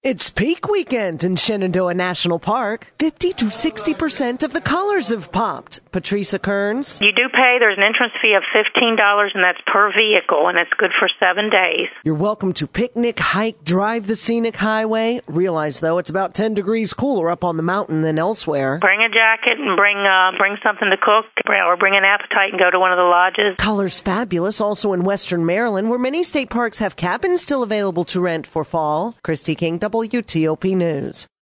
It's peak weekend in Shenandoah National Park. 50 to 60% of the colors have popped. Patricia Kearns. You do pay. There's an entrance fee of $15, and that's per vehicle, and it's good for 7 days. You're welcome to picnic, hike, drive the scenic highway. Realize, though, it's about 10 degrees cooler up on the mountain than elsewhere. Bring a jacket and bring something to cook, or bring an appetite and go to one of the lodges. Colors fabulous also in Western Maryland, where many state parks have cabins still available to rent for fall. Christy King, WTOP News.